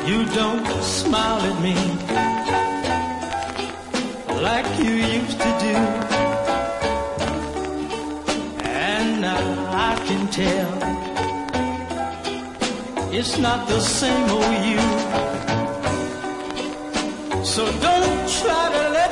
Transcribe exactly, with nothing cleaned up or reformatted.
You don't smile at me like you used to do. And now I can tell it's not the same old you. So don't try to let